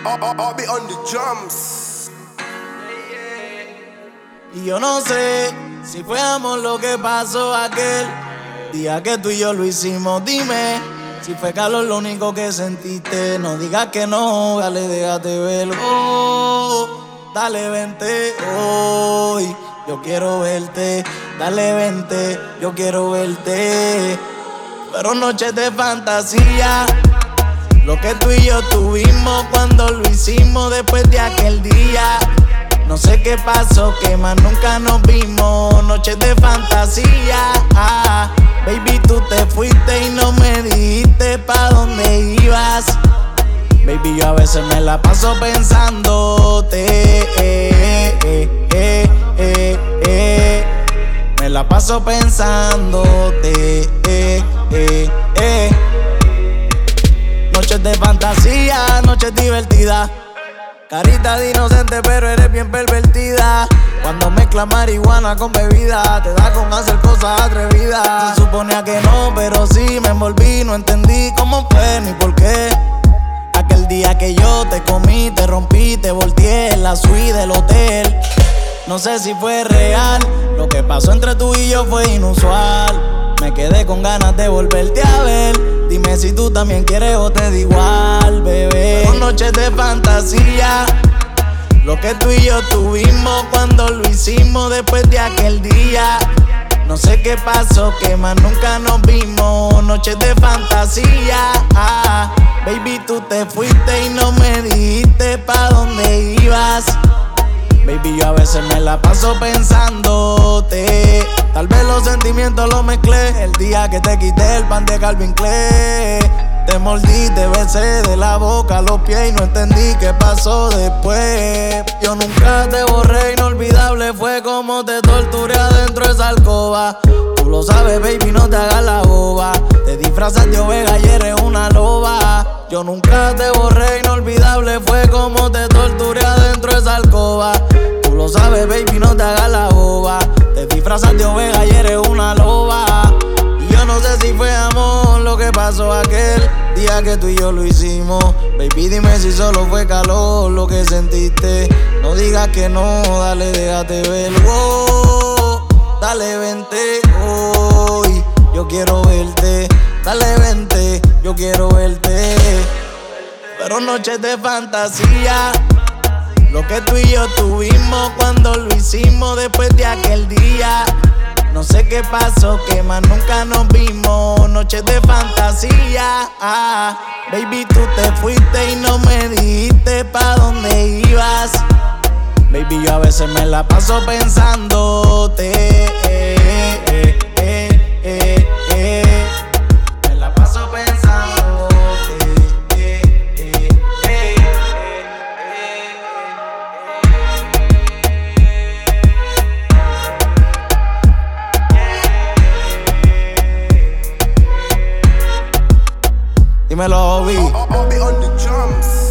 I'll be on the drums. Y yo no sé si fue amor lo que pasó aquel día que tú y yo lo hicimos. Dime si fue calor lo único que sentiste. No digas que no, dale, déjate verlo. Dale, vente hoy, yo quiero verte. Dale, vente, yo quiero verte. Fueron noches de fantasía, lo que tú y yo tuvimos cuando lo hicimos después de aquel día. No sé qué pasó, que más nunca nos vimos. Noches de fantasía, baby, tú te fuiste y no me dijiste pa' dónde ibas. Baby, yo a veces me la paso pensándote, me la paso pensándote, Noches de fantasía, noches divertidas. Carita de inocente, pero eres bien pervertida. Cuando mezclas marihuana con bebida, te da con hacer cosas atrevidas. Se suponía que no, pero sí me envolví. No entendí cómo fue ni por qué. Aquel día que yo te comí, te rompí, te volteé en la suite del hotel. No sé si fue real, lo que pasó entre tú y yo fue inusual. Me quedé con ganas de volverte a ver. Dime si tú también quieres o te da igual, bebé. Fueron noches de fantasía, lo que tú y yo tuvimos cuando lo hicimos después de aquel día. No sé qué pasó, que más nunca nos vimos. Noches de fantasía, baby, tú te fuiste y no me dijiste pa' dónde ibas. Baby, yo a veces me la paso pensándote. Tal vez los sentimientos los mezclé el día que te quité el pan de Calvin Klein. Te mordí, te besé de la boca a los pies y no entendí qué pasó después. Yo nunca te borré, inolvidable fue como te torturé adentro de esa alcoba. Tú lo sabes, baby, no te hagas la boba. Te disfrazas de oveja y eres una loba. Yo nunca te borré, inolvidable fue como te torturé adentro de esa alcoba. Tú lo sabes, baby, no te hagas la boba. Te disfrazas de oveja y eres una loba. Y yo no sé si fue amor lo que pasó aquel día que tú y yo lo hicimos. Baby, dime si solo fue calor lo que sentiste. No digas que no, dale, déjate ver. Dale, vente hoy, yo quiero verte. Dale, vente, yo quiero verte. Fueron noches de fantasía, lo que tú y yo tuvimos cuando lo hicimos después de aquel día. No sé qué pasó, que más nunca nos vimos. Noches de fantasía, baby, tú te fuiste y no me dijiste pa' dónde ibas. Baby, yo a veces me la paso pensándote, me la paso pensándote. Dímelo, Obi. I'll be on the drums.